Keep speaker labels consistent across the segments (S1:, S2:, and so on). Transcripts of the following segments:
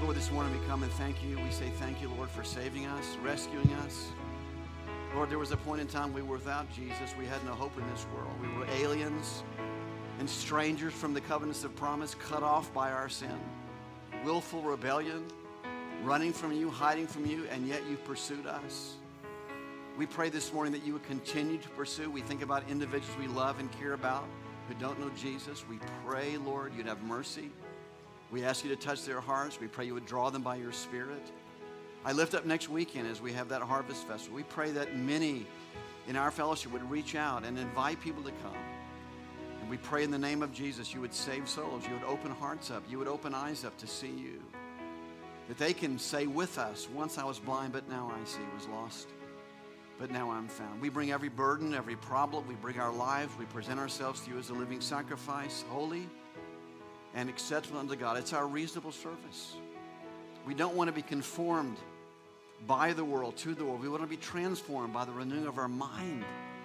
S1: Lord, this morning we come and thank you. We say thank you, Lord, for saving us, rescuing us. Lord, there was a point in time we were without Jesus. We had no hope in this world. We were aliens and strangers from the covenants of promise, cut off by our sin. Willful rebellion, running from you, hiding from you, and yet you pursued us. We pray this morning that you would continue to pursue. We think about individuals we love and care about who don't know Jesus. We pray, Lord, you'd have mercy. We ask you to touch their hearts. We pray you would draw them by your Spirit. I lift up next weekend as we have that Harvest Festival. We pray that many in our fellowship would reach out and invite people to come. And we pray in the name of Jesus you would save souls. You would open hearts up. You would open eyes up to see you. That they can say with us, once I was blind, but now I see, was lost, but now I'm found. We bring every burden, every problem. We bring our lives. We present ourselves to you as a living sacrifice, holy and acceptable unto God. It's our reasonable service. We don't want to be conformed by the world, to the world. We want to be transformed by the renewing of our mind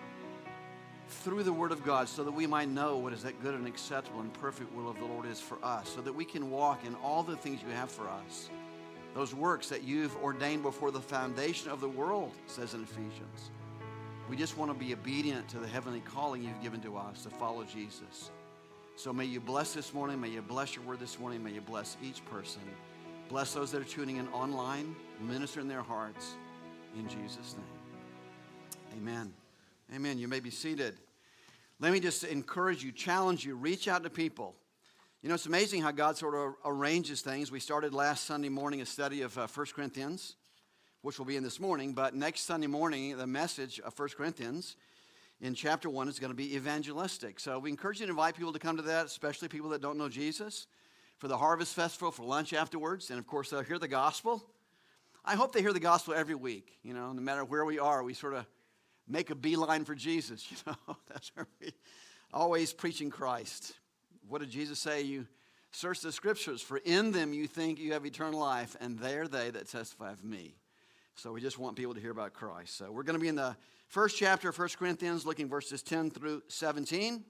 S1: through the Word of God so that we might know what is that good and acceptable and perfect will of the Lord is for us, so that we can walk in all the things you have for us. Those works that you've ordained before the foundation of the world, says in Ephesians. We just want to be obedient to the heavenly calling you've given to us to follow Jesus. So may you bless this morning. May you bless your word this morning. May you bless each person. Bless those that are tuning in online. Minister in their hearts. In Jesus' name. Amen. Amen. You may be seated. Let me just encourage you, challenge you, reach out to people. You know, it's amazing how God sort of arranges things. We started last Sunday morning a study of 1 Corinthians, which will be in this morning. But next Sunday morning, the message of 1 Corinthians in chapter 1 is going to be evangelistic. So we encourage you to invite people to come to that, especially people that don't know Jesus, for the Harvest Festival, for lunch afterwards. And, of course, they'll hear the gospel. I hope they hear the gospel every week. You know, no matter where we are, we sort of make a beeline for Jesus. You know, that's where we always preaching Christ. What did Jesus say? You search the Scriptures, for in them you think you have eternal life, and they are they that testify of me. So we just want people to hear about Christ. So we're going to be in the first chapter of 1 Corinthians, looking verses 10 through 17.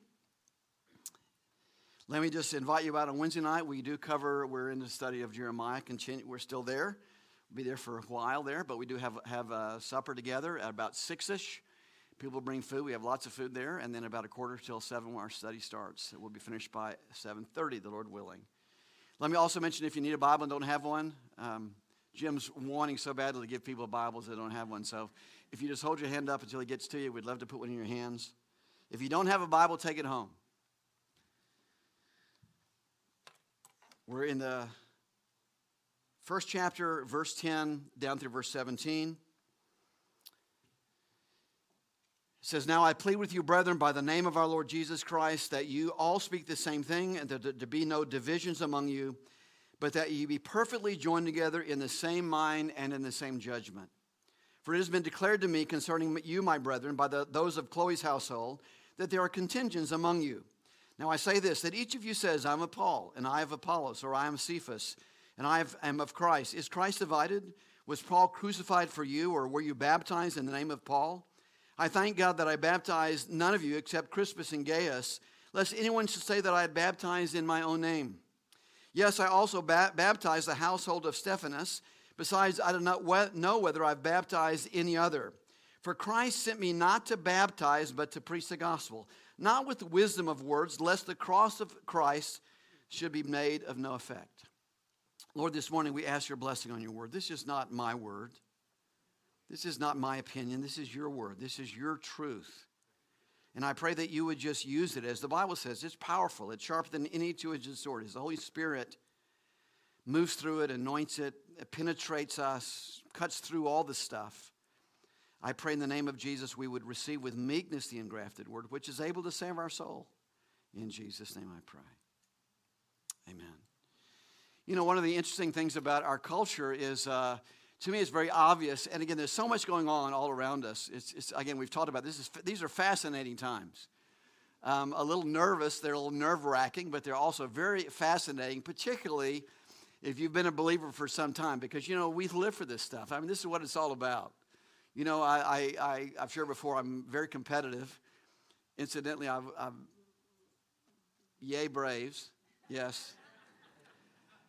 S1: Let me just invite you out on Wednesday night. We're in the study of Jeremiah. We're still there. We'll be there for a while there, but we do have a supper together at about 6-ish. People bring food. We have lots of food there. And then about 6:45 when our study starts. It will be finished by 7:30, the Lord willing. Let me also mention, if you need a Bible and don't have one, Jim's wanting so badly to give people Bibles that don't have one. So if you just hold your hand up until he gets to you, we'd love to put one in your hands. If you don't have a Bible, take it home. We're in the first chapter, verse 10, down through verse 17. It says, "Now I plead with you, brethren, by the name of our Lord Jesus Christ, that you all speak the same thing, and that there be no divisions among you, but that ye be perfectly joined together in the same mind and in the same judgment. For it has been declared to me concerning you, my brethren, by those of Chloe's household, that there are contentions among you. Now I say this, that each of you says, I am of Paul, and I of Apollos, or I am Cephas, and I am of Christ. Is Christ divided? Was Paul crucified for you, or were you baptized in the name of Paul? I thank God that I baptized none of you except Crispus and Gaius, lest anyone should say that I had baptized in my own name. Yes, I also baptized the household of Stephanas. Besides, I do not know whether I've baptized any other. For Christ sent me not to baptize, but to preach the gospel, not with the wisdom of words, lest the cross of Christ should be made of no effect." Lord, this morning we ask your blessing on your word. This is not my word. This is not my opinion. This is your word. This is your truth. And I pray that you would just use it. As the Bible says, it's powerful. It's sharper than any two-edged sword. As the Holy Spirit moves through it, anoints it, it penetrates us, cuts through all the stuff. I pray in the name of Jesus we would receive with meekness the engrafted word, which is able to save our soul. In Jesus' name I pray. Amen. You know, one of the interesting things about our culture is, to me, it's very obvious. And again, there's so much going on all around us. Again, we've talked about this. These are fascinating times. A little nervous. They're a little nerve-wracking, but they're also very fascinating, particularly if you've been a believer for some time, because, you know, we live for this stuff. I mean, this is what it's all about. You know, I've shared before, I'm very competitive. Incidentally, yay Braves, yes.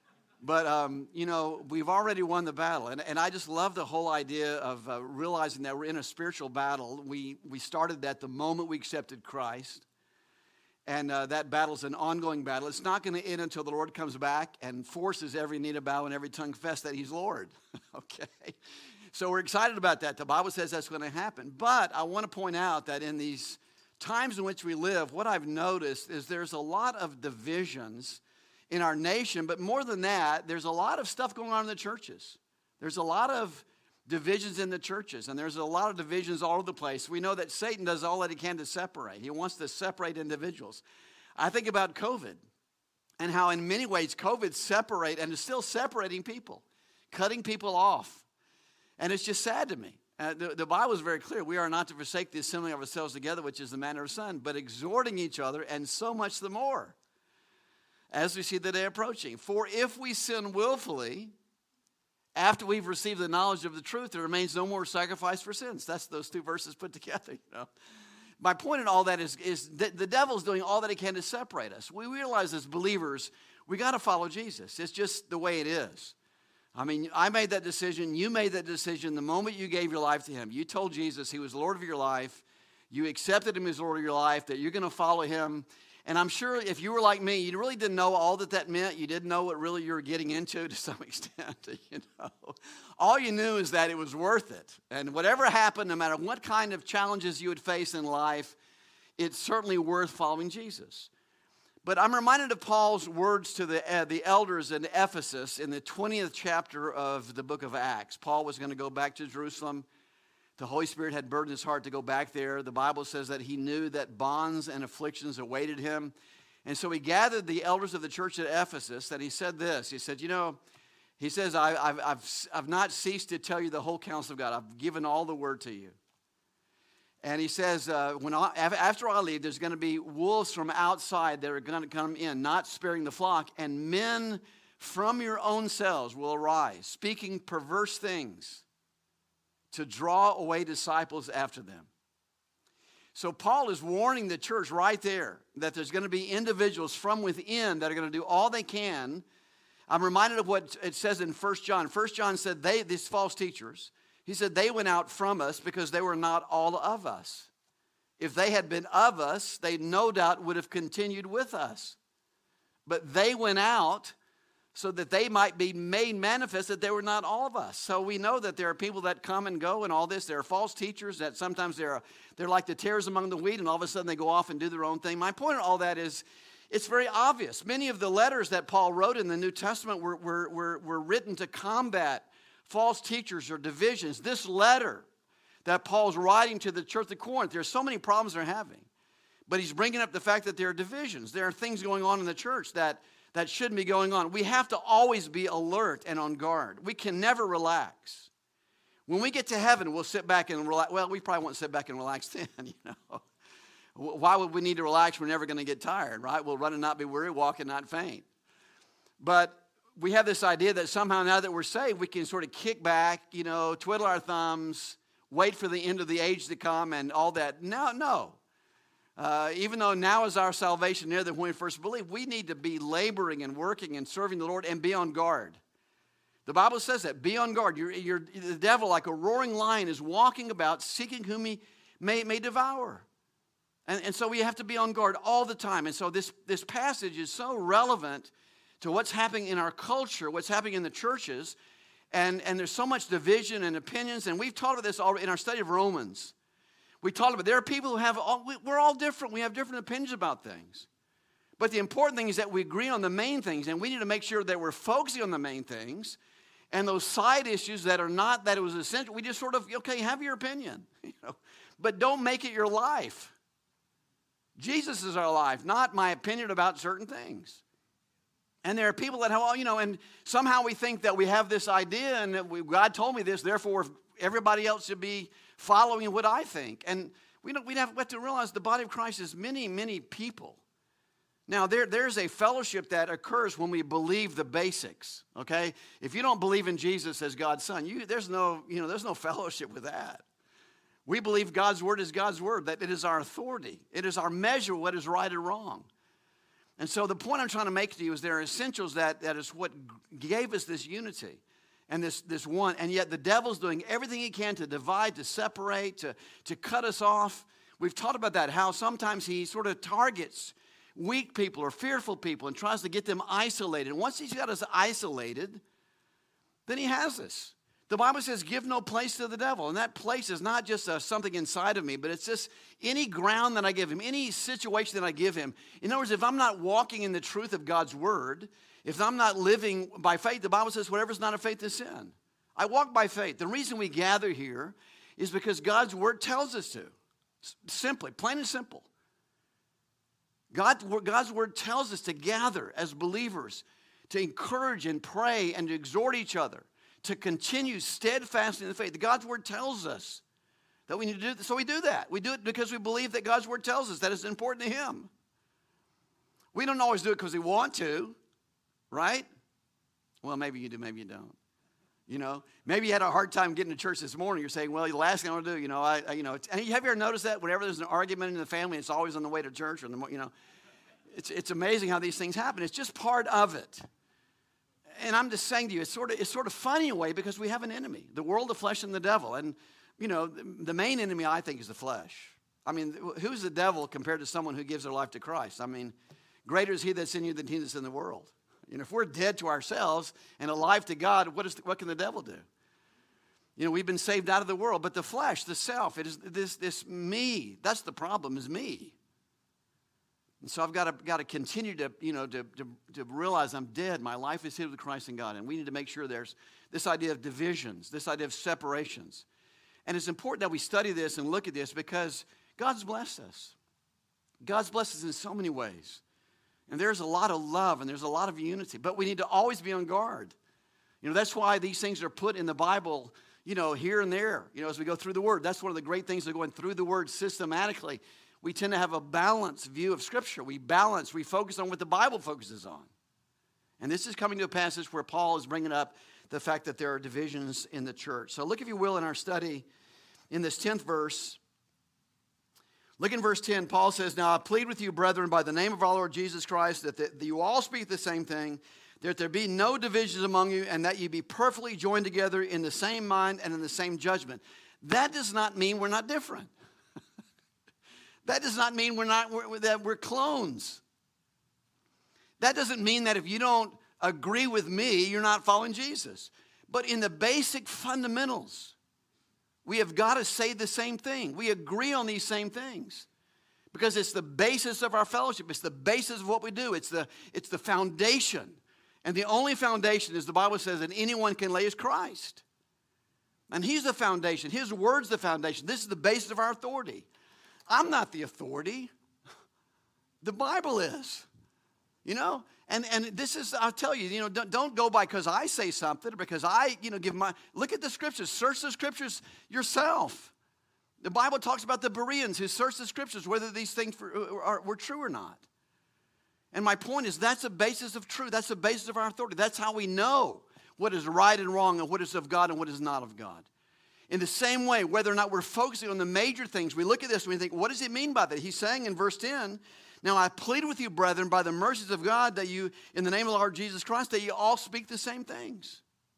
S1: But, we've already won the battle. And I just love the whole idea of realizing that we're in a spiritual battle. We started that the moment we accepted Christ. And that battle is an ongoing battle. It's not going to end until the Lord comes back and forces every knee to bow and every tongue confess that he's Lord. Okay? So we're excited about that. The Bible says that's going to happen. But I want to point out that in these times in which we live, what I've noticed is there's a lot of divisions in our nation. But more than that, there's a lot of stuff going on in the churches. There's a lot of divisions in the churches, and there's a lot of divisions all over the place. We know that Satan does all that he can to separate. He wants to separate individuals. I think about COVID and how in many ways COVID separate and is still separating people, cutting people off. And it's just sad to me. The Bible is very clear. We are not to forsake the assembling of ourselves together, which is the manner of some, but exhorting each other, and so much the more, as we see the day approaching. For if we sin willfully, after we've received the knowledge of the truth, there remains no more sacrifice for sins. That's those two verses put together. My point in all that is that the devil's doing all that he can to separate us. We realize as believers, we got to follow Jesus. It's just the way it is. I mean, I made that decision. You made that decision the moment you gave your life to him. You told Jesus he was Lord of your life. You accepted him as Lord of your life, that you're going to follow him. And I'm sure if you were like me, you really didn't know all that meant. You didn't know what really you were getting into to some extent. All you knew is that it was worth it. And whatever happened, no matter what kind of challenges you would face in life, it's certainly worth following Jesus. But I'm reminded of Paul's words to the elders in Ephesus in the 20th chapter of the book of Acts. Paul was going to go back to Jerusalem. The Holy Spirit had burdened his heart to go back there. The Bible says that he knew that bonds and afflictions awaited him. And so he gathered the elders of the church at Ephesus, and he said this. He said, he says, I've not ceased to tell you the whole counsel of God. I've given all the word to you. And he says, after I leave, there's going to be wolves from outside that are going to come in, not sparing the flock, and men from your own selves will arise, speaking perverse things, to draw away disciples after them. So Paul is warning the church right there that there's going to be individuals from within that are going to do all they can. I'm reminded of what it says in 1 John. 1 John said these false teachers, he said they went out from us because they were not all of us. If they had been of us, they no doubt would have continued with us. But they went out so that they might be made manifest that they were not all of us. So we know that there are people that come and go and all this. There are false teachers that sometimes they're like the tares among the wheat, and all of a sudden they go off and do their own thing. My point in all that is it's very obvious. Many of the letters that Paul wrote in the New Testament were written to combat false teachers or divisions. This letter that Paul's writing to the church of Corinth, there's so many problems they're having. But he's bringing up the fact that there are divisions. There are things going on in the church that shouldn't be going on. We have to always be alert and on guard. We can never relax. When we get to heaven, we'll sit back and relax. Well, we probably won't sit back and relax then, Why would we need to relax? We're never going to get tired, right? We'll run and not be weary, walk and not faint. But we have this idea that somehow now that we're saved, we can sort of kick back, twiddle our thumbs, wait for the end of the age to come and all that. No. Even though now is our salvation near than when we first believed, we need to be laboring and working and serving the Lord and be on guard. The Bible says that. Be on guard. The devil, like a roaring lion, is walking about seeking whom he may devour. And so we have to be on guard all the time. And so this passage is so relevant to what's happening in our culture, what's happening in the churches. And there's so much division and opinions. And we've taught about this already in our study of Romans. We talked about there are people who we're all different. We have different opinions about things. But the important thing is that we agree on the main things, and we need to make sure that we're focusing on the main things. And those side issues that are not that it was essential, we just sort of, okay, have your opinion. But don't make it your life. Jesus is our life, not my opinion about certain things. And there are people that have, and somehow we think that we have this idea, and that God told me this, therefore everybody else should be following what I think. And we have to realize the body of Christ is many, many people. Now, there's a fellowship that occurs when we believe the basics, okay? If you don't believe in Jesus as God's Son, there's no fellowship with that. We believe God's Word is God's Word, that it is our authority. It is our measure of what is right or wrong. And so the point I'm trying to make to you is there are essentials that is what gave us this unity and this one. And yet the devil's doing everything he can to divide, to separate, to cut us off. We've talked about that, how sometimes he sort of targets weak people or fearful people and tries to get them isolated. And once he's got us isolated, then he has us. The Bible says, give no place to the devil. And that place is not just something inside of me, but it's just any ground that I give him, any situation that I give him. In other words, if I'm not walking in the truth of God's word, if I'm not living by faith, the Bible says, whatever's not of faith is sin. I walk by faith. The reason we gather here is because God's word tells us to. Simply, plain and simple. God's word tells us to gather as believers, to encourage and pray and to exhort each other, to continue steadfast in the faith. God's word tells us that we need to do this. So we do that. We do it because we believe that God's word tells us that it's important to him. We don't always do it because we want to, right? Well, maybe you do, maybe you don't. You know, maybe you had a hard time getting to church this morning. You're saying, well, the last thing I want to do, and have you ever noticed that whenever there's an argument in the family, it's always on the way to church or it's amazing how these things happen. It's just part of it. And I'm just saying to you, it's sort of funny in a way because we have an enemy, the world, the flesh, and the devil. And, the main enemy, I think, is the flesh. I mean, who's the devil compared to someone who gives their life to Christ? I mean, greater is he that's in you than he that's in the world. If we're dead to ourselves and alive to God, what can the devil do? We've been saved out of the world, but the flesh, the self, it is this me. That's the problem, is me. And so I've got to continue to realize I'm dead. My life is hid with Christ in God. And we need to make sure there's this idea of divisions, this idea of separations. And it's important that we study this and look at this because God's blessed us. God's blessed us in so many ways. And there's a lot of love and there's a lot of unity. But we need to always be on guard. That's why these things are put in the Bible, here and there, as we go through the Word. That's one of the great things of going through the Word systematically. We tend to have a balanced view of Scripture. We focus on what the Bible focuses on. And this is coming to a passage where Paul is bringing up the fact that there are divisions in the church. So look, if you will, in our study in this 10th verse. Look in verse 10. Paul says, now I plead with you, brethren, by the name of our Lord Jesus Christ, that you all speak the same thing, that there be no divisions among you, and that you be perfectly joined together in the same mind and in the same judgment. That does not mean we're not different. That does not mean that we're clones. That doesn't mean that if you don't agree with me, you're not following Jesus. But in the basic fundamentals, we have got to say the same thing. We agree on these same things because it's the basis of our fellowship. It's the basis of what we do. It's the foundation. And the only foundation, as the Bible says, that anyone can lay is Christ. And he's the foundation. His word's the foundation. This is the basis of our authority. I'm not the authority. The Bible is. And this is, I'll tell you, don't go by because I say something or because I, look at the Scriptures. Search the Scriptures yourself. The Bible talks about the Bereans who searched the Scriptures, whether these things were true or not. And my point is that's the basis of truth. That's the basis of our authority. That's how we know what is right and wrong and what is of God and what is not of God. In the same way, whether or not we're focusing on the major things, we look at this and we think, what does it mean by that? He's saying in verse 10, now I plead with you, brethren, by the mercies of God, that you, in the name of the Lord Jesus Christ, that you all speak the same things.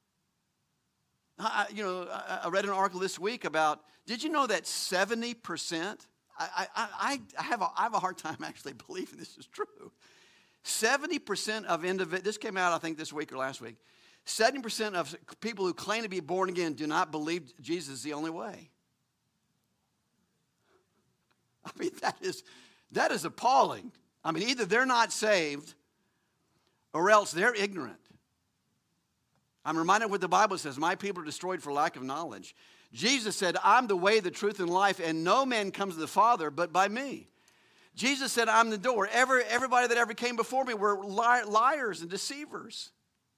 S1: I read an article this week about, did you know that 70%, I have a hard time actually believing this is true. 70% of individuals, this came out I think this week or last week, 70% of people who claim to be born again do not believe Jesus is the only way. I mean, that is appalling. I mean, either they're not saved or else they're ignorant. I'm reminded of what the Bible says, my people are destroyed for lack of knowledge. Jesus said, I'm the way, the truth, and life, and no man comes to the Father but by me. Jesus said, I'm the door. Everybody that ever came before me were liars and deceivers.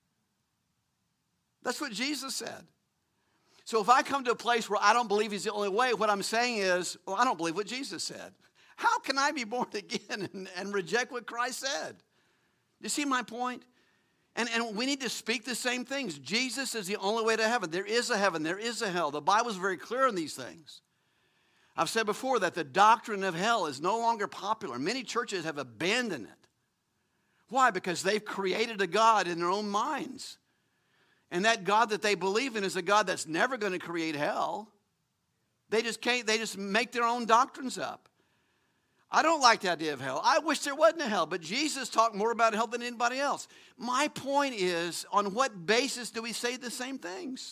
S1: That's what Jesus said. So if I come to a place where I don't believe he's the only way, what I'm saying is, well, I don't believe what Jesus said. How can I be born again and reject what Christ said? You see my point? And we need to speak the same things. Jesus is the only way to heaven. There is a heaven. There is a hell. The Bible is very clear on these things. I've said before that the doctrine of hell is no longer popular. Many churches have abandoned it. Why? Because they've created a God in their own minds. And that God that they believe in is a God that's never going to create hell. They just make their own doctrines up. I don't like the idea of hell. I wish there wasn't a hell, but Jesus talked more about hell than anybody else. My point is, on what basis do we say the same things?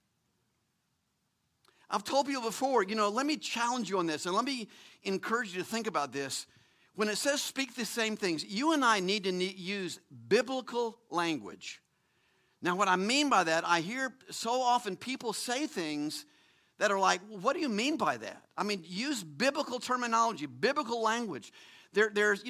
S1: I've told people before, let me challenge you on this, and let me encourage you to think about this. When it says speak the same things, you and I need to use biblical language. Now, what I mean by that, I hear so often people say things that are like, what do you mean by that? I mean, use biblical terminology, biblical language. There's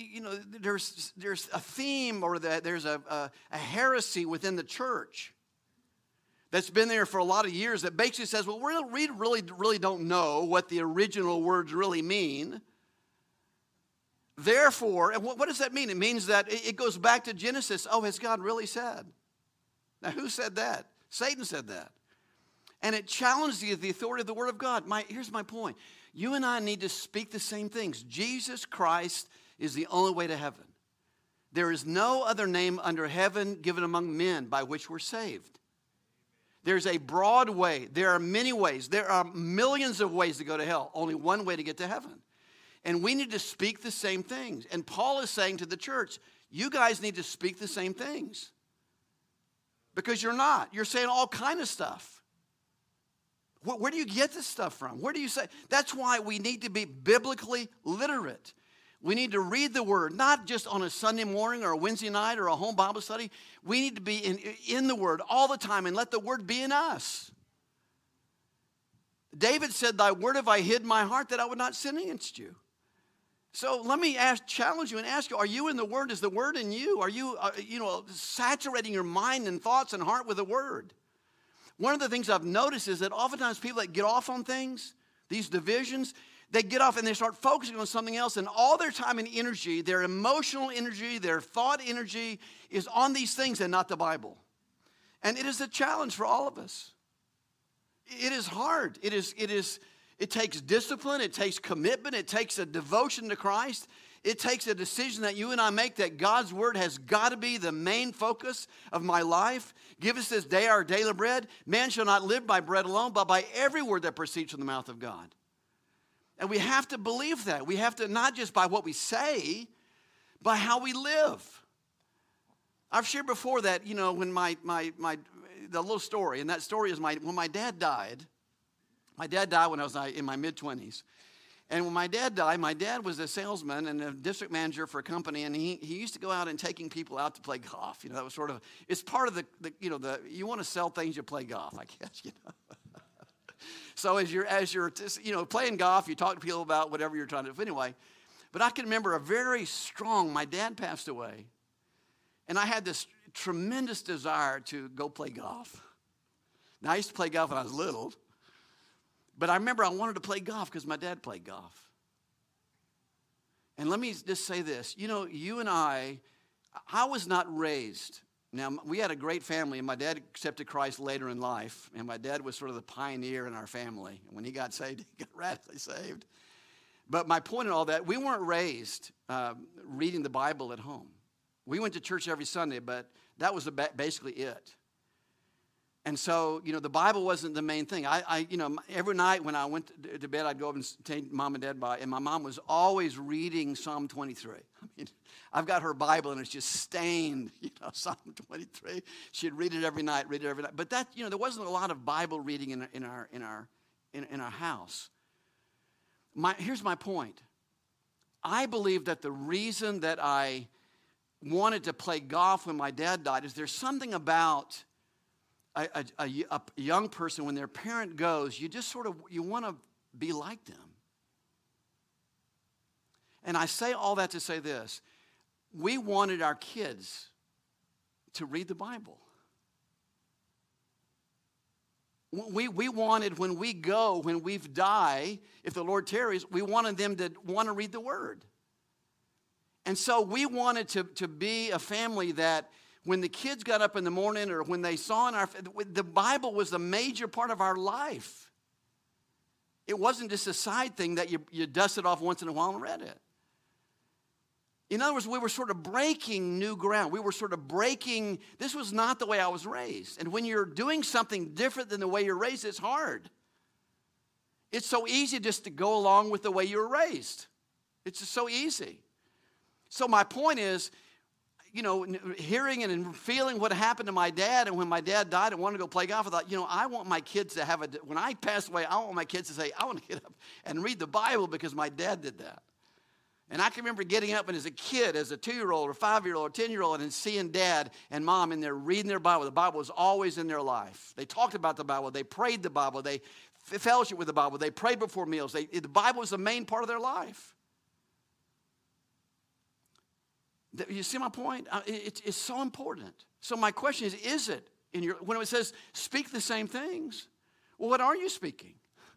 S1: a theme, or there's a heresy within the church that's been there for a lot of years that basically says, well, we really don't know what the original words really mean. Therefore, and what does that mean? It means that it goes back to Genesis. Oh, has God really said? Now, who said that? Satan said that. And it challenges the authority of the Word of God. Here's my point. You and I need to speak the same things. Jesus Christ is the only way to heaven. There is no other name under heaven given among men by which we're saved. There's a broad way. There are many ways. There are millions of ways to go to hell. Only one way to get to heaven. And we need to speak the same things. And Paul is saying to the church, you guys need to speak the same things. Because you're not. You're saying all kind of stuff. Where do you get this stuff from? Where do you say? That's why we need to be biblically literate. We need to read the Word, not just on a Sunday morning or a Wednesday night or a home Bible study. We need to be in the Word all the time and let the Word be in us. David said, thy word have I hid in my heart that I would not sin against you. So let me challenge you and ask you, are you in the Word? Is the Word in you? Are you, saturating your mind and thoughts and heart with the Word? One of the things I've noticed is that oftentimes people that get off on things, these divisions, they get off and they start focusing on something else, and all their time and energy, their emotional energy, their thought energy is on these things and not the Bible. And it is a challenge for all of us. It is hard. It takes discipline. It takes commitment. It takes a devotion to Christ. It takes a decision that you and I make that God's Word has got to be the main focus of my life. Give us this day our daily bread. Man shall not live by bread alone, but by every word that proceeds from the mouth of God. And we have to believe that. We have to, not just by what we say, by how we live. I've shared before that, when the little story, and that story is when my dad died. My dad died when I was in my mid-20s. And when my dad died, my dad was a salesman and a district manager for a company, and he used to go out and taking people out to play golf. That was sort of, it's part of the you want to sell things, you play golf, I guess, So as you're playing golf, you talk to people about whatever you're trying to do. Anyway, but I can remember my dad passed away, and I had this tremendous desire to go play golf. Now, I used to play golf when I was little, but I remember I wanted to play golf because my dad played golf. And let me just say this. You and I was not raised. Now, we had a great family, and my dad accepted Christ later in life, and my dad was sort of the pioneer in our family. When he got saved, he got radically saved. But my point in all that, we weren't raised reading the Bible at home. We went to church every Sunday, but that was basically it. And so, the Bible wasn't the main thing. Every night when I went to bed, I'd go up and take Mom and Dad by, and my mom was always reading Psalm 23. I've got her Bible, and it's just stained, Psalm 23. She'd read it every night. But that, there wasn't a lot of Bible reading in our house. Here's my point. I believe that the reason that I wanted to play golf when my dad died is there's something about a young person, when their parent goes, you just you want to be like them. And I say all that to say this. We wanted our kids to read the Bible. We wanted when we die, if the Lord tarries, we wanted them to want to read the Word. And so we wanted to be a family that when the kids got up in the morning or when they saw the Bible was a major part of our life. It wasn't just a side thing that you dusted off once in a while and read it. In other words, we were sort of breaking new ground. We were sort of breaking, this was not the way I was raised. And when you're doing something different than the way you're raised, it's hard. It's so easy just to go along with the way you were raised. It's just so easy. So my point is, you know, hearing and feeling what happened to my dad, and when my dad died and wanted to go play golf, I thought, you know, I want my kids to have when I pass away, I want my kids to say, I want to get up and read the Bible because my dad did that. And I can remember getting up and as a kid, as a 2-year-old or 5-year-old or 10-year-old, and seeing Dad and Mom in there reading their Bible. The Bible was always in their life. They talked about the Bible. They prayed the Bible. They fellowship with the Bible. They prayed before meals. The Bible was the main part of their life. You see my point? It's so important. So my question is it in your, when it says speak the same things, well, what are you speaking?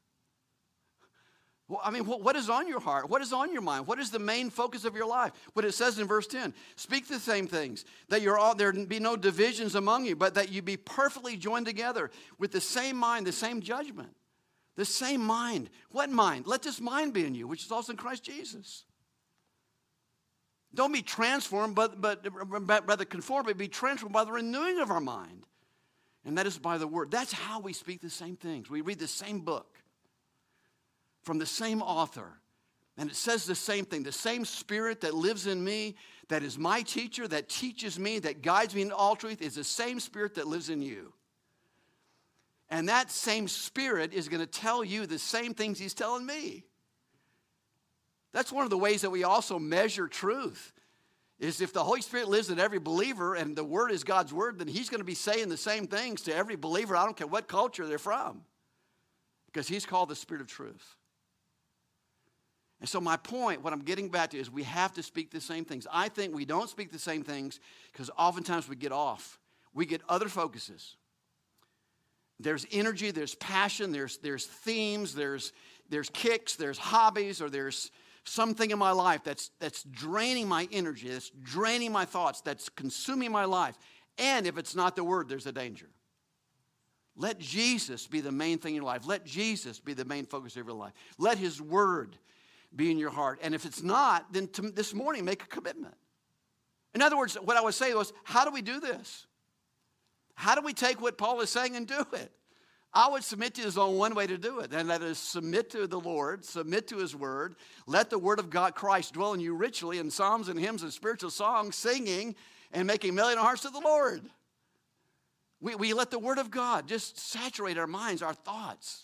S1: Well, I mean, what is on your heart? What is on your mind? What is the main focus of your life? What it says in verse 10, speak the same things, that there be no divisions among you, but that you be perfectly joined together with the same mind, the same judgment, the same mind. What mind? Let this mind be in you, which is also in Christ Jesus. Don't be transformed, but rather conformed, but be transformed by the renewing of our mind. And that is by the word. That's how we speak the same things. We read the same book from the same author. And it says the same thing. The same Spirit that lives in me, that is my teacher, that teaches me, that guides me in all truth, is the same Spirit that lives in you. And that same Spirit is going to tell you the same things he's telling me. That's one of the ways that we also measure truth, is if the Holy Spirit lives in every believer and the Word is God's Word, then he's going to be saying the same things to every believer. I don't care what culture they're from, because he's called the Spirit of truth. And so my point, what I'm getting back to, is we have to speak the same things. I think we don't speak the same things because oftentimes we get off. We get other focuses. There's energy, there's passion, there's themes, there's kicks, there's hobbies, or there's something in my life that's draining my energy, that's draining my thoughts, that's consuming my life. And if it's not the Word, there's a danger. Let Jesus be the main thing in your life. Let Jesus be the main focus of your life. Let His Word be in your heart. And if it's not, then this morning make a commitment. In other words, what I would say was, how do we do this? How do we take what Paul is saying and do it? I would submit to you there's only one way to do it, and that is submit to the Lord, submit to His Word. Let the Word of God, Christ, dwell in you richly in psalms and hymns and spiritual songs, singing and making melody in our hearts to the Lord. We let the Word of God just saturate our minds, our thoughts.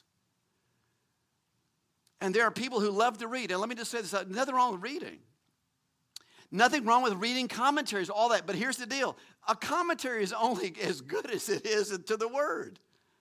S1: And there are people who love to read. And let me just say this, nothing wrong with reading. Nothing wrong with reading commentaries, all that. But here's the deal. A commentary is only as good as it is to the Word.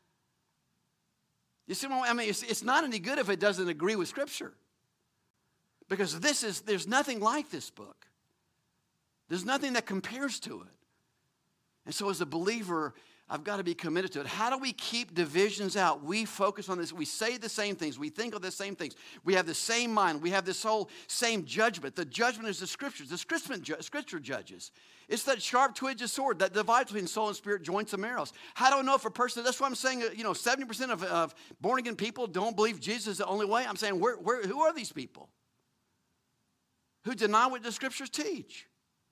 S1: You see what I mean? It's not any good if it doesn't agree with Scripture. Because there's nothing like this book. There's nothing that compares to it. And so as a believer, I've got to be committed to it. How do we keep divisions out? We focus on this. We say the same things. We think of the same things. We have the same mind. We have this whole same judgment. The judgment is the Scriptures. The Scripture judges. It's that sharp two-edged sword that divides between soul and spirit, joints and marrows. How do I know if a person, that's why I'm saying, 70% of born-again people don't believe Jesus is the only way. I'm saying, who are these people who deny what the Scriptures teach?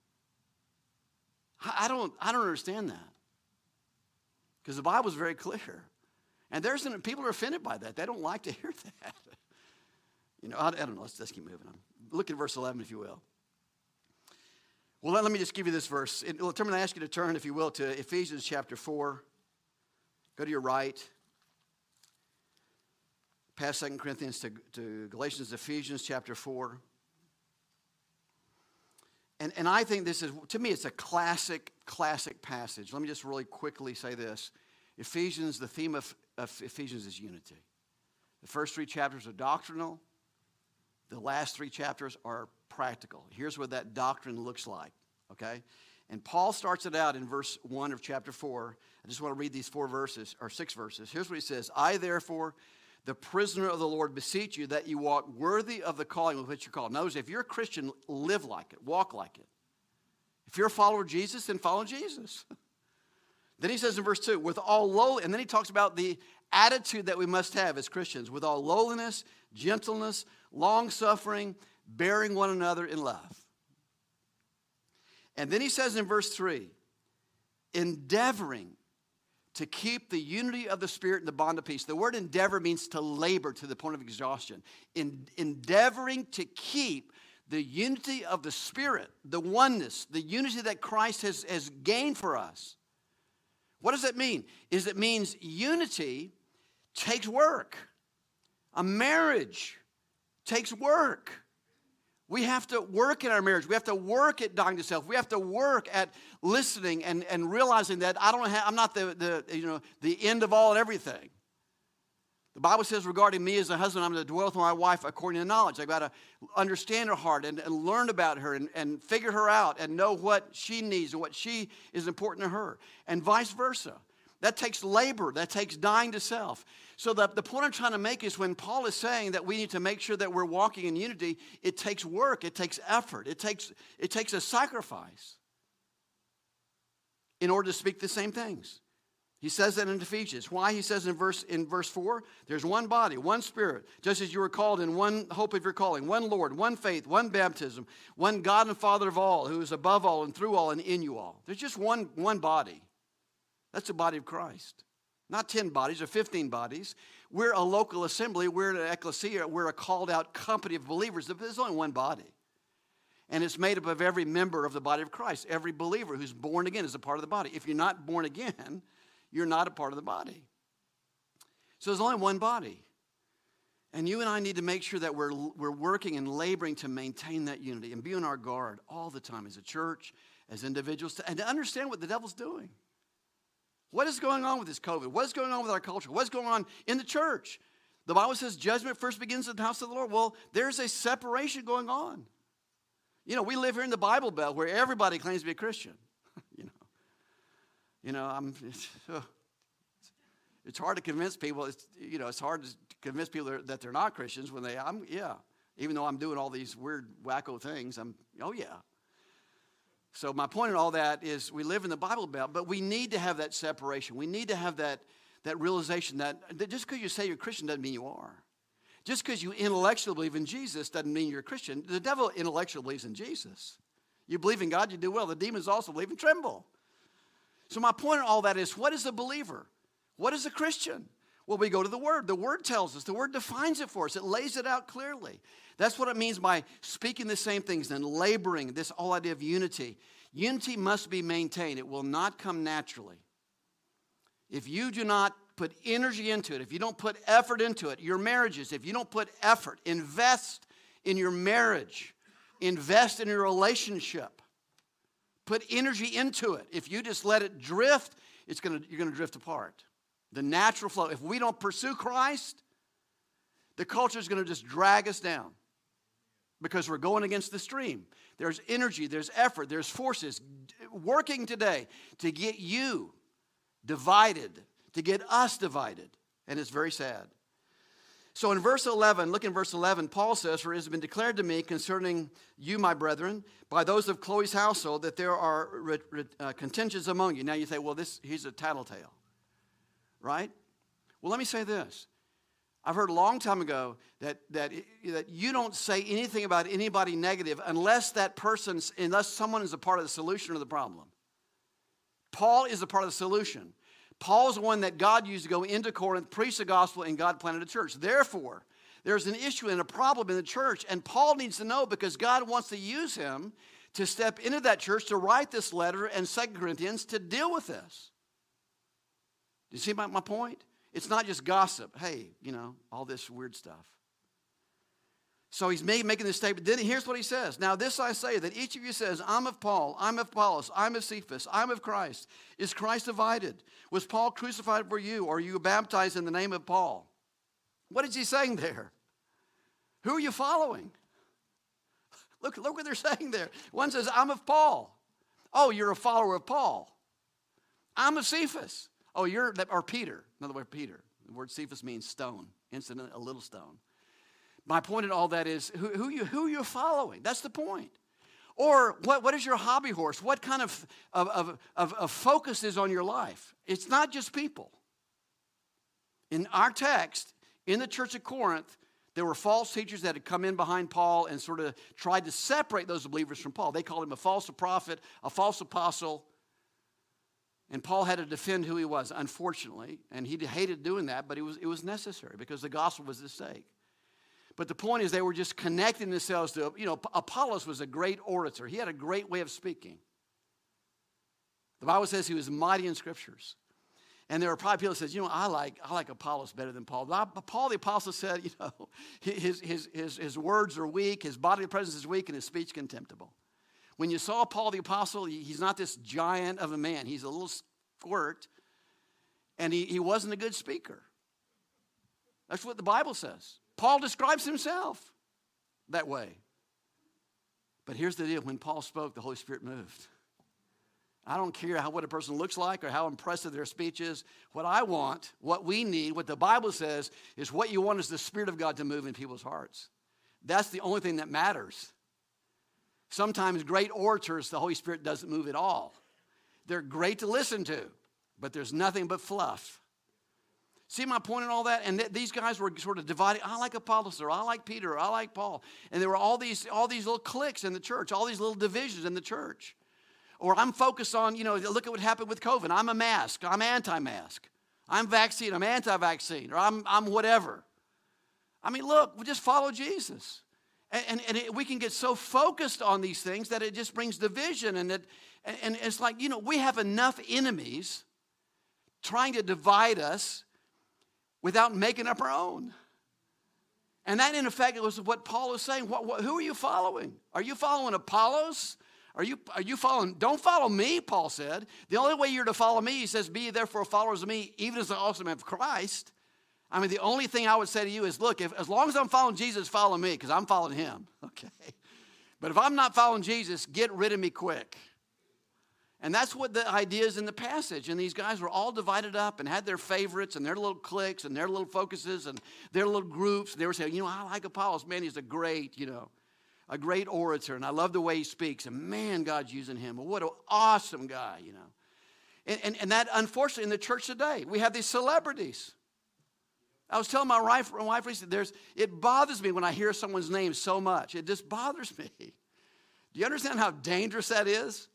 S1: I don't understand that. Because the Bible is very clear. And people are offended by that. They don't like to hear that. I don't know. Let's keep moving on. Look at verse 11, if you will. Well, let me just give you this verse. I'm going to ask you to turn, if you will, to Ephesians chapter 4. Go to your right. Past 2 Corinthians to Galatians, Ephesians chapter 4. And I think this is, to me, it's a classic passage. Let me just really quickly say this. Ephesians, the theme of Ephesians is unity. The first 3 chapters are doctrinal. The last 3 chapters are practical. Here's what that doctrine looks like, okay? And Paul starts it out in verse 1 of chapter 4. I just want to read these 4 verses, or 6 verses. Here's what he says. I, therefore, the prisoner of the Lord, beseech you that you walk worthy of the calling with which you're called. Notice, if you're a Christian, live like it, walk like it. If you're a follower of Jesus, then follow Jesus. Then he says in verse 2, with all lowliness, and then he talks about the attitude that we must have as Christians, with all lowliness, gentleness, long-suffering, bearing one another in love. And then he says in verse 3, endeavoring to keep the unity of the Spirit in the bond of peace. The word endeavor means to labor to the point of exhaustion. Endeavoring to keep the unity of the Spirit, the oneness, the unity that Christ has gained for us. What does that mean? It means unity takes work. A marriage takes work. We have to work in our marriage. We have to work at dying to self. We have to work at listening and realizing that I'm not the end of all and everything. The Bible says regarding me as a husband, I'm to dwell with my wife according to knowledge. I've got to understand her heart and learn about her and figure her out and know what she needs and what she is important to her, and vice versa. That takes labor. That takes dying to self. So the point I'm trying to make is when Paul is saying that we need to make sure that we're walking in unity, it takes work. It takes effort. It takes a sacrifice in order to speak the same things. He says that in Ephesians. Why? He says in verse 4, there's one body, one Spirit, just as you were called in one hope of your calling, one Lord, one faith, one baptism, one God and Father of all, who is above all and through all and in you all. There's just one body. That's the body of Christ. Not 10 bodies or 15 bodies. We're a local assembly. We're an ecclesia. We're a called out company of believers. There's only one body. And it's made up of every member of the body of Christ. Every believer who's born again is a part of the body. If you're not born again, you're not a part of the body. So there's only one body. And you and I need to make sure that we're working and laboring to maintain that unity and be on our guard all the time as a church, as individuals, and to understand what the devil's doing. What is going on with this COVID? What is going on with our culture? What's going on in the church? The Bible says judgment first begins at the house of the Lord. Well, there's a separation going on. You know, we live here in the Bible Belt where everybody claims to be a Christian. It's hard to convince people. It's hard to convince people that they're not Christians when even though I'm doing all these weird, wacko things, So my point in all that is we live in the Bible Belt, but we need to have that separation. We need to have that realization that just because you say you're a Christian doesn't mean you are. Just because you intellectually believe in Jesus doesn't mean you're a Christian. The devil intellectually believes in Jesus. You believe in God, you do well. The demons also believe and tremble. So my point in all that is, what is a believer? What is a Christian? Well, we go to the Word. The Word tells us. The Word defines it for us. It lays it out clearly. That's what it means by speaking the same things and laboring, this whole idea of unity. Unity must be maintained. It will not come naturally. If you do not put energy into it, if you don't put effort into it, your marriages, if you don't put effort, invest in your marriage, invest in your relationship, put energy into it. If you just let it drift, you're going to drift apart. The natural flow. If we don't pursue Christ, the culture is going to just drag us down because we're going against the stream. There's energy, there's effort, there's forces working today to get you divided, to get us divided. And it's very sad. So in verse 11, look in verse 11, Paul says, "For it has been declared to me concerning you, my brethren, by those of Chloe's household, that there are contentions among you." Now you say, well, he's a tattletale, right? Well, let me say this. I've heard a long time ago that you don't say anything about anybody negative unless someone is a part of the solution or the problem. Paul is a part of the solution. Paul is the one that God used to go into Corinth, preach the gospel, and God planted a church. Therefore, there's an issue and a problem in the church, and Paul needs to know because God wants to use him to step into that church to write this letter and 2 Corinthians to deal with this. Do you see my point? It's not just gossip. Hey, all this weird stuff. So he's making this statement. Then here's what he says. "Now this I say, that each of you says, I'm of Paul, I'm of Apollos, I'm of Cephas, I'm of Christ. Is Christ divided? Was Paul crucified for you, or are you baptized in the name of Paul?" What is he saying there? Who are you following? Look what they're saying there. One says, "I'm of Paul." Oh, you're a follower of Paul. "I'm of Cephas." Oh, or Peter. Another word, Peter. The word Cephas means stone. Incident, a little stone. My point in all that is, who you're following. That's the point. Or what is your hobby horse? What kind of focus is on your life? It's not just people. In our text, in the church of Corinth, There were false teachers that had come in behind Paul and sort of tried to separate those believers from Paul. They called him a false prophet, a false apostle. And Paul had to defend who he was, unfortunately. And he hated doing that, but it was necessary because the gospel was at stake. But the point is they were just connecting themselves to, Apollos was a great orator. He had a great way of speaking. The Bible says he was mighty in scriptures. And there were probably people that said, I like Apollos better than Paul. But Paul the apostle said, his words are weak, his bodily presence is weak, and his speech contemptible. When you saw Paul the apostle, he's not this giant of a man. He's a little squirt, and he wasn't a good speaker. That's what the Bible says. Paul describes himself that way. But here's the deal. When Paul spoke, the Holy Spirit moved. I don't care what a person looks like or how impressive their speech is. What I want, what we need, what the Bible says is what you want is the Spirit of God to move in people's hearts. That's the only thing that matters. Sometimes great orators, the Holy Spirit doesn't move at all. They're great to listen to, but there's nothing but fluff. See my point in all that? And these guys were sort of dividing. I like Apollos, or I like Peter, or I like Paul. And there were all these little cliques in the church, all these little divisions in the church. Or I'm focused on, look at what happened with COVID. I'm a mask. I'm anti-mask. I'm vaccine. I'm anti-vaccine. Or I'm whatever. I mean, look, we just follow Jesus. And we can get so focused on these things that it just brings division. And it's like, we have enough enemies trying to divide us without making up our own. And that, in effect, was what Paul is saying. Who are you following? Are you following Apollos? Are you following? Don't follow me, Paul said. The only way you're to follow me, he says, be ye therefore followers of me, even as I also am of Christ. I mean, the only thing I would say to you is, look, as long as I'm following Jesus, follow me, because I'm following him. Okay. But if I'm not following Jesus, get rid of me quick. And that's what the idea is in the passage. And these guys were all divided up and had their favorites and their little cliques and their little focuses and their little groups. They were saying, I like Apollos. Man, he's a great orator. And I love the way he speaks. And man, God's using him. What an awesome guy, And that, unfortunately, in the church today, we have these celebrities. I was telling my wife recently, it bothers me when I hear someone's name so much. It just bothers me. Do you understand how dangerous that is?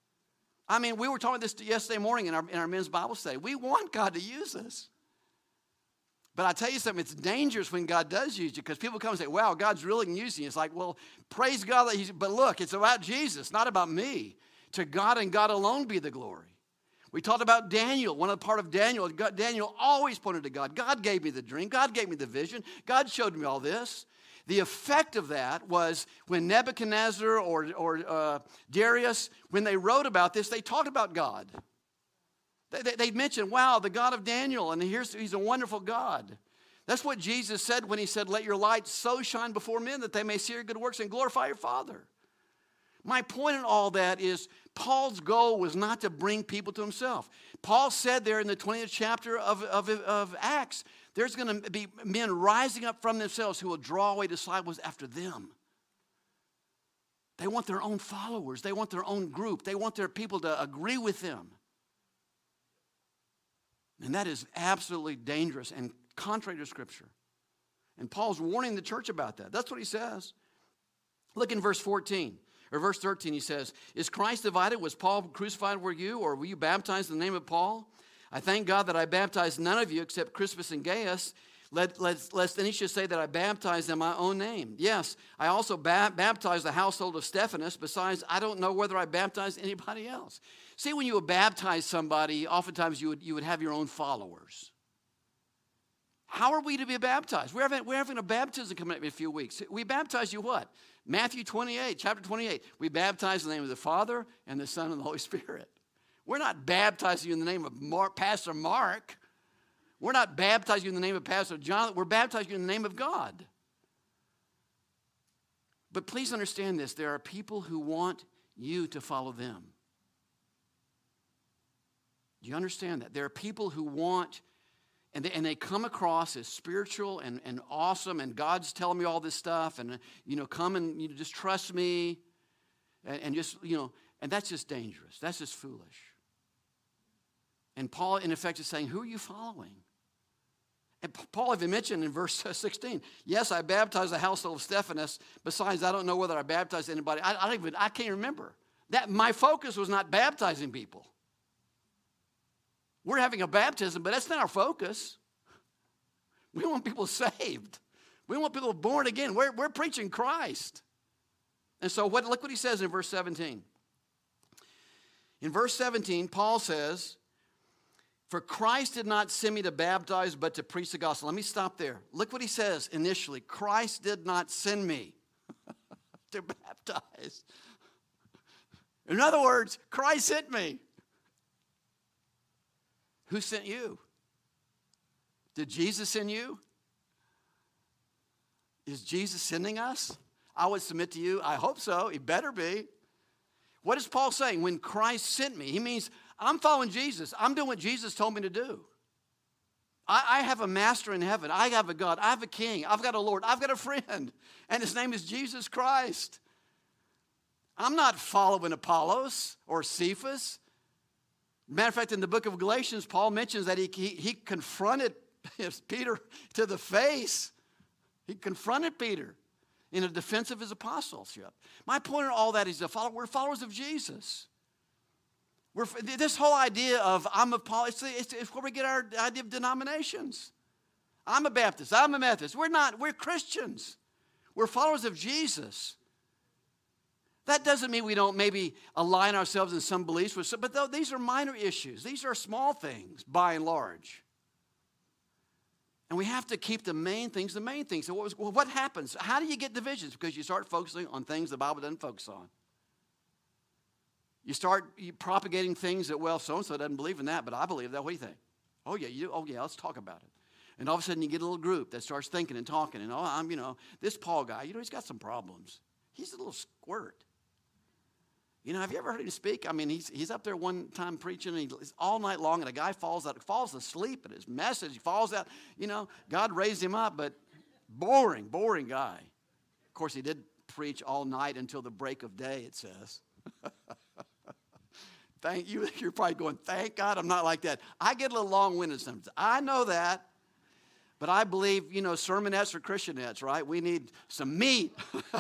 S1: I mean, we were talking about this yesterday morning in our men's Bible study. We want God to use us. But I tell you something, it's dangerous when God does use you, because people come and say, wow, God's really using you. It's like, well, praise God. But look, it's about Jesus, not about me. To God and God alone be the glory. We talked about Daniel. One of the part of Daniel, Daniel always pointed to God. God gave me the dream. God gave me the vision. God showed me all this. The effect of that was when Nebuchadnezzar or Darius, when they wrote about this, they talked about God. They mentioned, wow, the God of Daniel, and he's a wonderful God. That's what Jesus said when he said, let your light so shine before men that they may see your good works and glorify your Father. My point in all that is Paul's goal was not to bring people to himself. Paul said there in the 20th chapter of Acts, there's going to be men rising up from themselves who will draw away disciples after them. They want their own followers. They want their own group. They want their people to agree with them. And that is absolutely dangerous and contrary to Scripture. And Paul's warning the church about that. That's what he says. Look in verse 14. Or verse 13, he says, is Christ divided? Was Paul crucified were you? Or were you baptized in the name of Paul? I thank God that I baptized none of you except Crispus and Gaius, lest any should say that I baptized in my own name. Yes, I also baptized the household of Stephanas. Besides, I don't know whether I baptized anybody else. See, when you would baptize somebody, oftentimes you would have your own followers. How are we to be baptized? We're having a baptism coming up in a few weeks. We baptize you what? Matthew 28, chapter 28. We baptize in the name of the Father and the Son and the Holy Spirit. We're not baptizing you in the name of Pastor Mark. We're not baptizing you in the name of Pastor John. We're baptizing you in the name of God. But please understand this. There are people who want you to follow them. Do you understand that? There are people who want, and they come across as spiritual and awesome, and God's telling me all this stuff, and, come and just trust me, and just, and that's just dangerous. That's just foolish. And Paul, in effect, is saying, who are you following? And Paul even mentioned in verse 16, yes, I baptized the household of Stephanas. Besides, I don't know whether I baptized anybody. I can't remember. That my focus was not baptizing people. We're having a baptism, but that's not our focus. We want people saved. We want people born again. We're preaching Christ. And so look what he says in verse 17. In verse 17, Paul says, for Christ did not send me to baptize, but to preach the gospel. Let me stop there. Look what he says initially. Christ did not send me to baptize. In other words, Christ sent me. Who sent you? Did Jesus send you? Is Jesus sending us? I would submit to you, I hope so. He better be. What is Paul saying? When Christ sent me, he means I'm following Jesus. I'm doing what Jesus told me to do. I have a master in heaven. I have a God. I have a king. I've got a Lord. I've got a friend. And his name is Jesus Christ. I'm not following Apollos or Cephas. Matter of fact, in the book of Galatians, Paul mentions that he confronted Peter to the face. He confronted Peter in a defense of his apostleship. My point in all that is we're followers of Jesus. This whole idea of I'm a Paul, it's where we get our idea of denominations. I'm a Baptist. I'm a Methodist. We're not. We're Christians. We're followers of Jesus. That doesn't mean we don't maybe align ourselves in some beliefs with some, but these are minor issues. These are small things by and large. And we have to keep the main things the main things. So what happens? How do you get divisions? Because you start focusing on things the Bible doesn't focus on. You start propagating things that, well, so-and-so doesn't believe in that, but I believe that. What do you think? Oh, yeah, let's talk about it. And all of a sudden you get a little group that starts thinking and talking. And, this Paul guy, he's got some problems. He's a little squirt. Have you ever heard him speak? I mean, he's up there one time preaching, and he's all night long, and a guy falls asleep at his message. He falls out. God raised him up, but boring guy. Of course, he did preach all night until the break of day, it says. Thank you. You're probably going, thank God I'm not like that. I get a little long-winded sometimes. I know that. But I believe, sermonettes are Christianettes, right? We need some meat.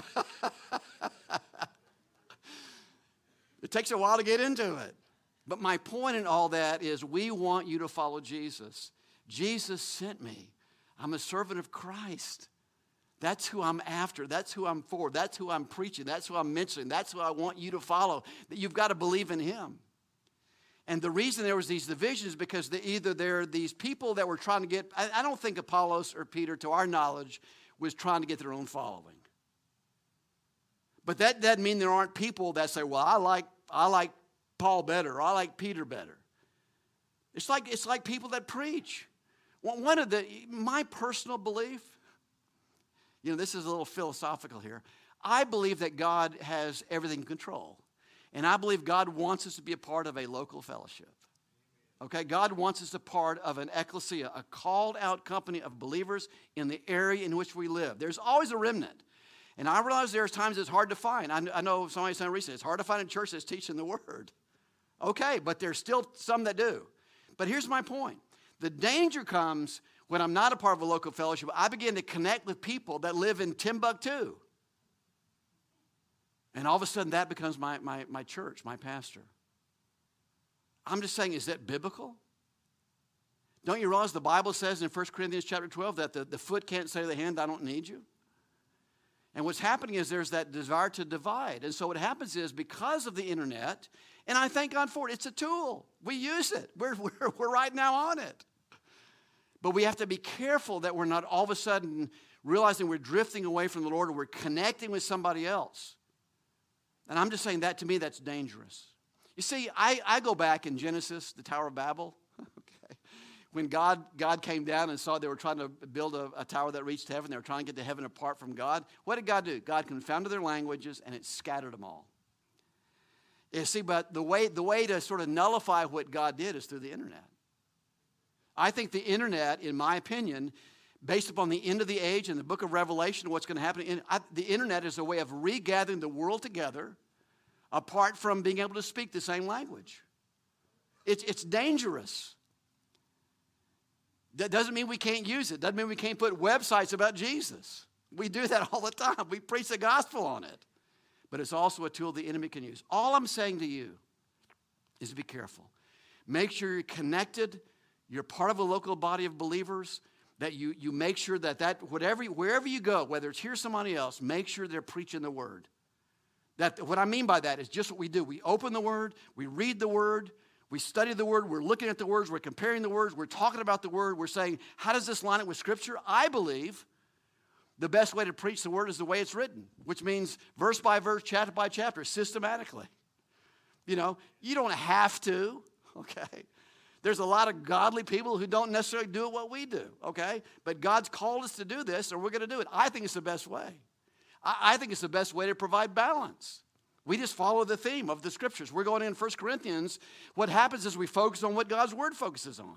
S1: It takes a while to get into it. But my point in all that is we want you to follow Jesus. Jesus sent me. I'm a servant of Christ. That's who I'm after. That's who I'm for. That's who I'm preaching. That's who I'm mentioning. That's who I want you to follow. That you've got to believe in him. And the reason there was these divisions is because either they're these people that were trying to get, I don't think Apollos or Peter, to our knowledge, was trying to get their own following. But that doesn't mean there aren't people that say, well, I like Paul better, or I like Peter better. It's like people that preach. My personal belief, this is a little philosophical here. I believe that God has everything in control. And I believe God wants us to be a part of a local fellowship. Okay, God wants us a part of an ecclesia, a called out company of believers in the area in which we live. There's always a remnant. And I realize there's times it's hard to find. I know somebody said recently, it's hard to find a church that's teaching the word. Okay, but there's still some that do. But here's my point. The danger comes when I'm not a part of a local fellowship. I begin to connect with people that live in Timbuktu. And all of a sudden that becomes my church, my pastor. I'm just saying, is that biblical? Don't you realize the Bible says in 1 Corinthians chapter 12 that the foot can't say to the hand, I don't need you? And what's happening is there's that desire to divide. And so what happens is because of the internet, and I thank God for it, it's a tool. We use it. We're right now on it. But we have to be careful that we're not all of a sudden realizing we're drifting away from the Lord or we're connecting with somebody else. And I'm just saying that to me, that's dangerous. You see, I go back in Genesis, the Tower of Babel. Okay. When God came down and saw they were trying to build a tower that reached heaven, they were trying to get to heaven apart from God. What did God do? God confounded their languages and it scattered them all. You see, but the way to sort of nullify what God did is through the internet. I think the internet, in my opinion, based upon the end of the age and the book of Revelation, what's going to happen, the internet is a way of regathering the world together apart from being able to speak the same language. It's dangerous. That doesn't mean we can't use it. Doesn't mean we can't put websites about Jesus. We do that all the time. We preach the gospel on it. But it's also a tool the enemy can use. All I'm saying to you is be careful. Make sure you're connected. You're part of a local body of believers. That you make sure that wherever you go, whether it's here or somebody else, make sure they're preaching the word. What I mean by that is just what we do. We open the word, we read the word, we study the word, we're looking at the words, we're comparing the words, we're talking about the word, we're saying, how does this line up with Scripture? I believe the best way to preach the word is the way it's written, which means verse by verse, chapter by chapter, systematically. You don't have to, okay? There's a lot of godly people who don't necessarily do what we do, okay? But God's called us to do this, and we're going to do it. I think it's the best way. I think it's the best way to provide balance. We just follow the theme of the Scriptures. We're going in 1 Corinthians. What happens is we focus on what God's Word focuses on,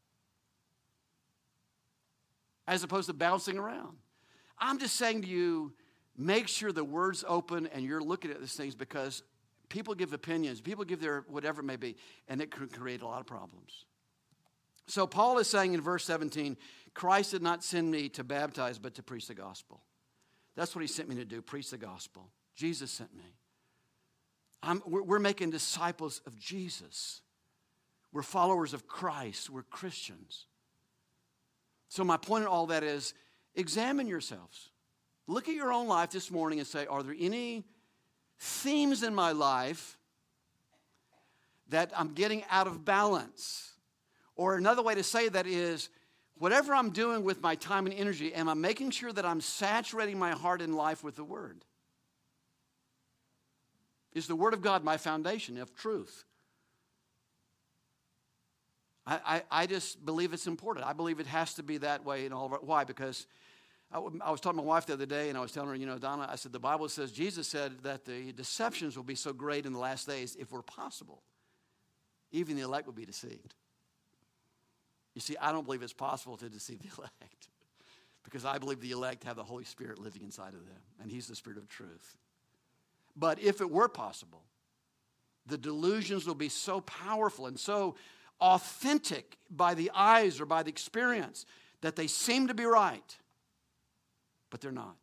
S1: as opposed to bouncing around. I'm just saying to you, make sure the Word's open and you're looking at these things, because people give opinions, people give their whatever it may be, and it can create a lot of problems. So Paul is saying in verse 17, Christ did not send me to baptize, but to preach the gospel. That's what he sent me to do, preach the gospel. Jesus sent me. We're making disciples of Jesus. We're followers of Christ. We're Christians. So my point in all that is, examine yourselves. Look at your own life this morning and say, are there any themes in my life that I'm getting out of balance? Or another way to say that is, whatever I'm doing with my time and energy, am I making sure that I'm saturating my heart and life with the Word? Is the Word of God my foundation of truth? I just believe it's important. I believe it has to be that way in all of our. Why? Because I was talking to my wife the other day, and I was telling her, Donna, I said, the Bible says, Jesus said that the deceptions will be so great in the last days, if we're possible, even the elect will be deceived. You see, I don't believe it's possible to deceive the elect, because I believe the elect have the Holy Spirit living inside of them, and He's the Spirit of truth. But if it were possible, the delusions will be so powerful and so authentic by the eyes or by the experience that they seem to be right, but they're not.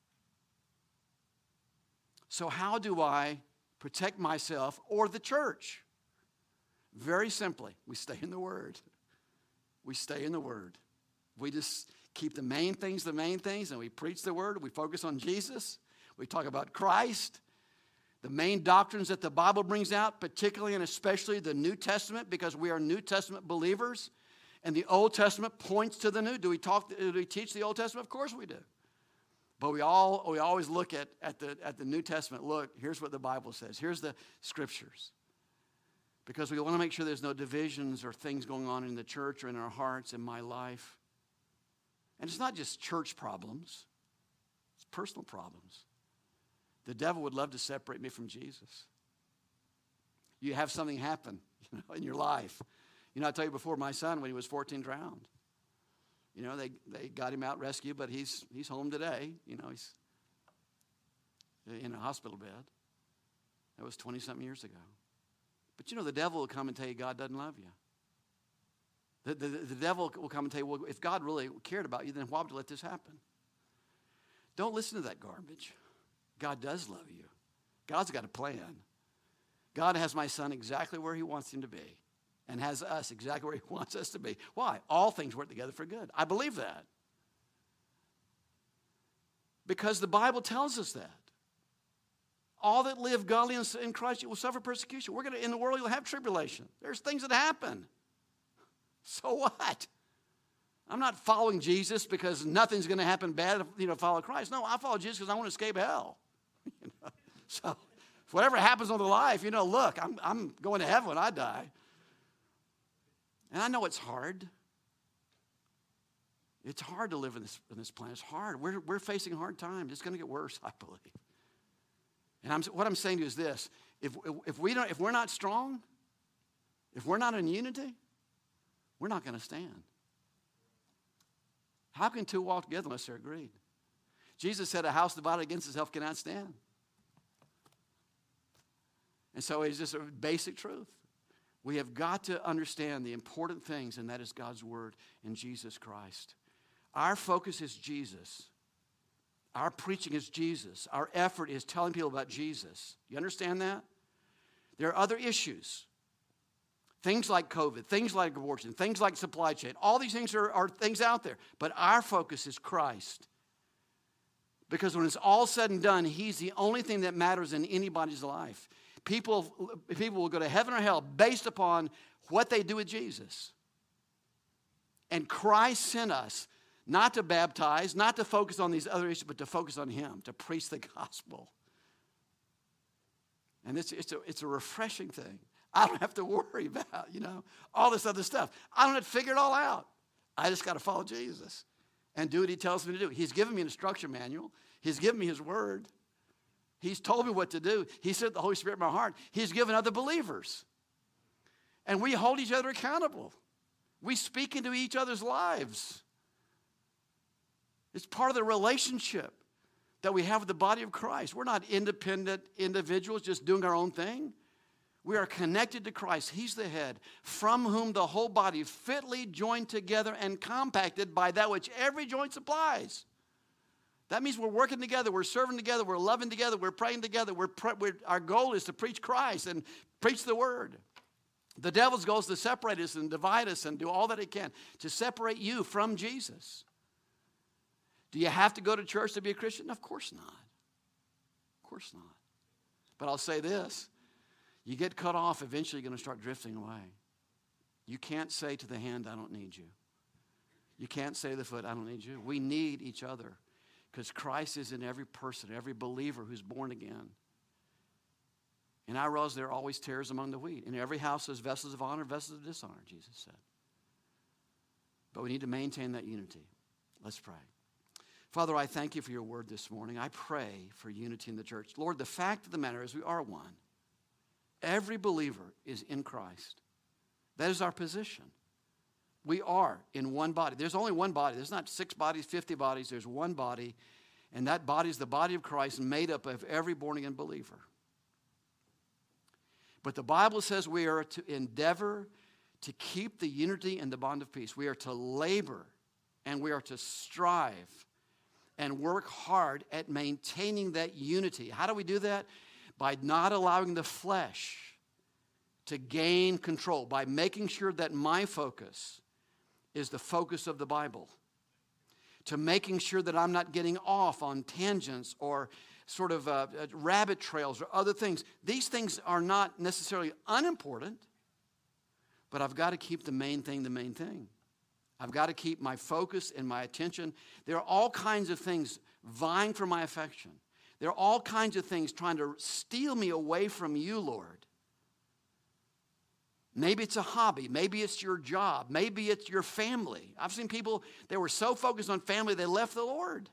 S1: So how do I protect myself or the church? Very simply, we stay in the Word. We stay in the Word. We just keep the main things, and we preach the Word. We focus on Jesus. We talk about Christ. The main doctrines that the Bible brings out, particularly and especially the New Testament, because we are New Testament believers, and the Old Testament points to the New. Do we teach the Old Testament? Of course we do. But we always look at the New Testament. Look, here's what the Bible says. Here's the Scriptures. Because we want to make sure there's no divisions or things going on in the church or in our hearts, in my life. And it's not just church problems. It's personal problems. The devil would love to separate me from Jesus. You have something happen, in your life. I told you before, my son, when he was 14, drowned. They got him out rescued, but he's home today. He's in a hospital bed. That was 20-something years ago. But the devil will come and tell you God doesn't love you. The devil will come and tell you, well, if God really cared about you, then why would you let this happen? Don't listen to that garbage. God does love you. God's got a plan. God has my son exactly where He wants him to be, and has us exactly where He wants us to be. Why? All things work together for good. I believe that. Because the Bible tells us that. All that live godly in Christ will suffer persecution. In the world, you'll have tribulation. There's things that happen. So what? I'm not following Jesus because nothing's going to happen bad if follow Christ. No, I follow Jesus because I want to escape hell. So whatever happens on the life, look, I'm going to heaven when I die. And I know it's hard. It's hard to live in this planet. It's hard. We're facing hard times. It's going to get worse, I believe. And what I'm saying to you is this: if we're not strong, if we're not in unity, we're not going to stand. How can two walk together unless they're agreed? Jesus said, "A house divided against itself cannot stand." And so it's just a basic truth. We have got to understand the important things, and that is God's word and Jesus Christ. Our focus is Jesus. Our preaching is Jesus. Our effort is telling people about Jesus. You understand that? There are other issues. Things like COVID, things like abortion, things like supply chain. All these things are things out there. But our focus is Christ. Because when it's all said and done, he's the only thing that matters in anybody's life. People will go to heaven or hell based upon what they do with Jesus. And Christ sent us not to baptize, not to focus on these other issues, but to focus on him, to preach the gospel. And it's a refreshing thing. I don't have to worry about, all this other stuff. I don't have to figure it all out. I just got to follow Jesus and do what he tells me to do. He's given me an instruction manual. He's given me his word. He's told me what to do. He sent the Holy Spirit in my heart. He's given other believers. And we hold each other accountable. We speak into each other's lives. It's part of the relationship that we have with the body of Christ. We're not independent individuals just doing our own thing. We are connected to Christ. He's the head, from whom the whole body fitly joined together and compacted by that which every joint supplies. That means we're working together, we're serving together, we're loving together, we're praying together. Our goal is to preach Christ and preach the word. The devil's goal is to separate us and divide us and do all that he can to separate you from Jesus. Do you have to go to church to be a Christian? Of course not. Of course not. But I'll say this. You get cut off, eventually you're going to start drifting away. You can't say to the hand, I don't need you. You can't say to the foot, I don't need you. We need each other because Christ is in every person, every believer who's born again. And I realize there are always tares among the wheat. In every house there's vessels of honor, vessels of dishonor, Jesus said. But we need to maintain that unity. Let's pray. Father, I thank you for your word this morning. I pray for unity in the church. Lord, the fact of the matter is we are one. Every believer is in Christ. That is our position. We are in one body. There's only one body. There's not 6 bodies, 50 bodies. There's one body, and that body is the body of Christ made up of every born-again believer. But the Bible says we are to endeavor to keep the unity and the bond of peace. We are to labor, and we are to strive and work hard at maintaining that unity. How do we do that? By not allowing the flesh to gain control, by making sure that my focus is the focus of the Bible, to making sure that I'm not getting off on tangents or sort of rabbit trails or other things. These things are not necessarily unimportant, but I've got to keep the main thing the main thing. I've got to keep my focus and my attention. There are all kinds of things vying for my affection. There are all kinds of things trying to steal me away from you, Lord. Maybe it's a hobby. Maybe it's your job. Maybe it's your family. I've seen people, they were so focused on family, they left the Lord.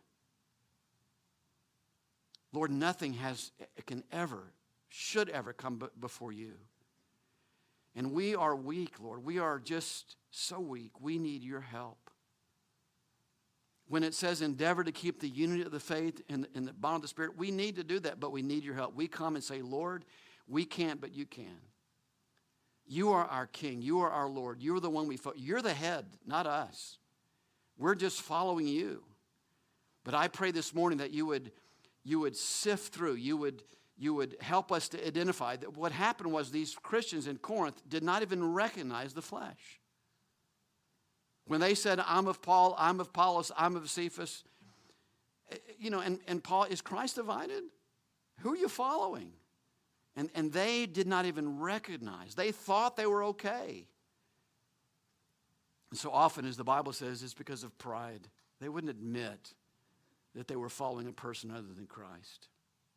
S1: Lord, nothing should ever come before you. And we are weak, Lord. We are just so weak. We need your help. When it says endeavor to keep the unity of the faith and the bond of the Spirit, we need to do that, but we need your help. We come and say, Lord, we can't, but you can. You are our King. You are our Lord. You're the one you're the head, not us. We're just following you. But I pray this morning that you would sift through, you would help us to identify that what happened was these Christians in Corinth did not even recognize the flesh. When they said, I'm of Paul, I'm of Apollos, I'm of Cephas, and Paul, is Christ divided? Who are you following? And they did not even recognize. They thought they were okay. And so often, as the Bible says, it's because of pride. They wouldn't admit that they were following a person other than Christ.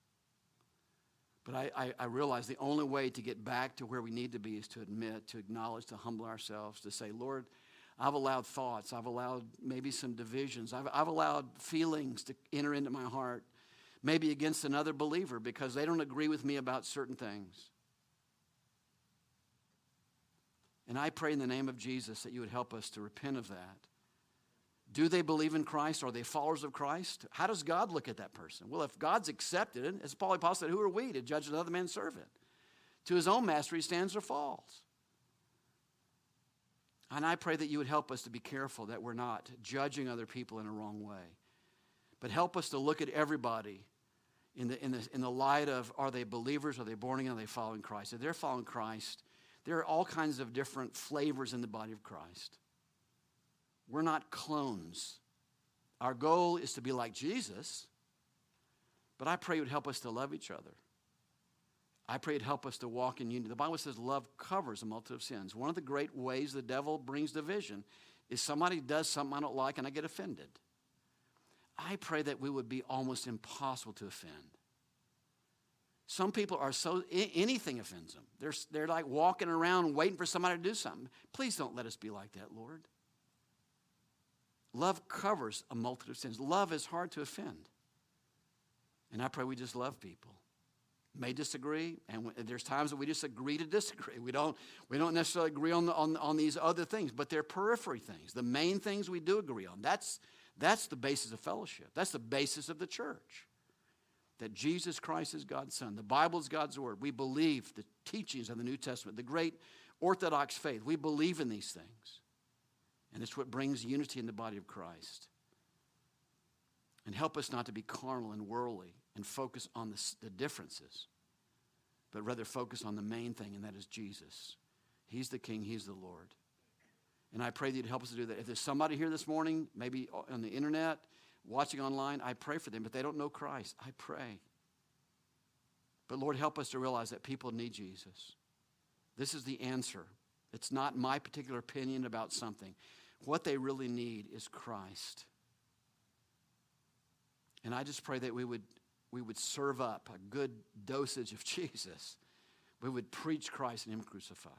S1: But I realize the only way to get back to where we need to be is to admit, to acknowledge, to humble ourselves, to say, Lord, I've allowed thoughts. I've allowed maybe some divisions. I've allowed feelings to enter into my heart, maybe against another believer because they don't agree with me about certain things. And I pray in the name of Jesus that you would help us to repent of that. Do they believe in Christ? Are they followers of Christ? How does God look at that person? Well, if God's accepted it, as Paul the Apostle said, who are we to judge another man's servant? To his own master he stands or falls. And I pray that you would help us to be careful that we're not judging other people in a wrong way. But help us to look at everybody in the light of, are they believers? Are they born again? Are they following Christ? If they're following Christ, there are all kinds of different flavors in the body of Christ. We're not clones. Our goal is to be like Jesus, but I pray you would help us to love each other. I pray you'd help us to walk in unity. The Bible says love covers a multitude of sins. One of the great ways the devil brings division is somebody does something I don't like and I get offended. I pray that we would be almost impossible to offend. Some people are so, anything offends them. They're like walking around waiting for somebody to do something. Please don't let us be like that, Lord. Love covers a multitude of sins. Love is hard to offend. And I pray we just love people. May disagree, and there's times that we just agree to disagree. We don't necessarily agree on these other things, but they're periphery things. The main things we do agree on. That's the basis of fellowship. That's the basis of the church. That Jesus Christ is God's Son. The Bible is God's Word. We believe the teachings of the New Testament, the great Orthodox faith. We believe in these things. And it's what brings unity in the body of Christ. And help us not to be carnal and worldly and focus on the differences, but rather focus on the main thing, and that is Jesus. He's the King. He's the Lord. And I pray that you'd help us to do that. If there's somebody here this morning, maybe on the internet, watching online, I pray for them, but they don't know Christ. I pray. But Lord, help us to realize that people need Jesus. This is the answer. It's not my particular opinion about something. What they really need is Christ. And I just pray that we would serve up a good dosage of Jesus. We would preach Christ and Him crucified.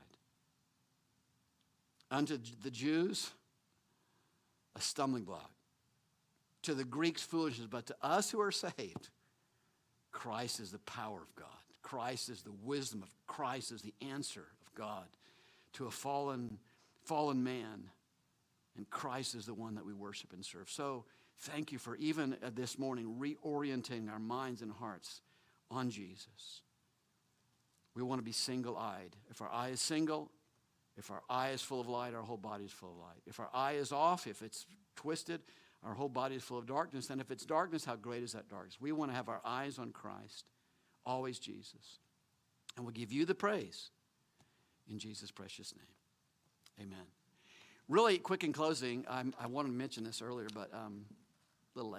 S1: Unto the Jews, a stumbling block. To the Greeks, foolishness. But to us who are saved, Christ is the power of God. Christ is the wisdom of Christ is the answer of God to a fallen man. And Christ is the one that we worship and serve. So thank you for even this morning reorienting our minds and hearts on Jesus. We want to be single-eyed. If our eye is single, if our eye is full of light, our whole body is full of light. If our eye is off, if it's twisted, our whole body is full of darkness. And if it's darkness, how great is that darkness? We want to have our eyes on Christ, always Jesus. And we'll give you the praise in Jesus' precious name. Amen. Really quick in closing, I wanted to mention this earlier, but